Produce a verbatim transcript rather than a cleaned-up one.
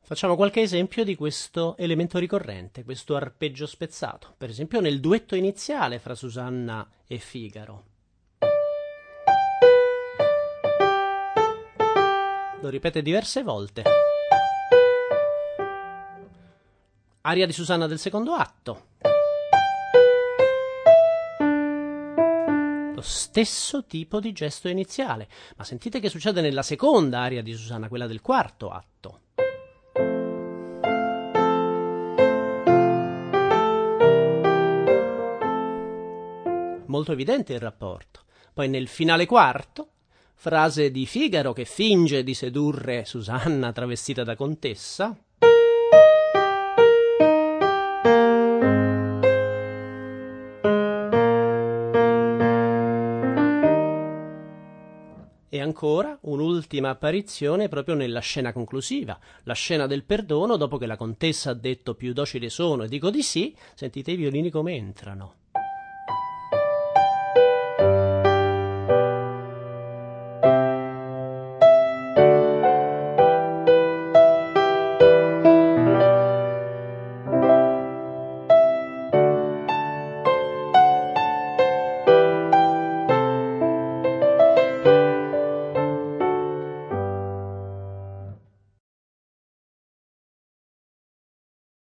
Facciamo qualche esempio di questo elemento ricorrente, questo arpeggio spezzato. Per esempio nel duetto iniziale fra Susanna e Figaro. Lo ripete diverse volte. Aria di Susanna del secondo atto. Lo stesso tipo di gesto iniziale. Ma sentite che succede nella seconda aria di Susanna, quella del quarto atto. Molto evidente il rapporto. Poi nel finale quarto, frase di Figaro che finge di sedurre Susanna travestita da contessa. E ancora un'ultima apparizione proprio nella scena conclusiva, la scena del perdono dopo che la contessa ha detto più docile sono e dico di sì, sentite i violini come entrano.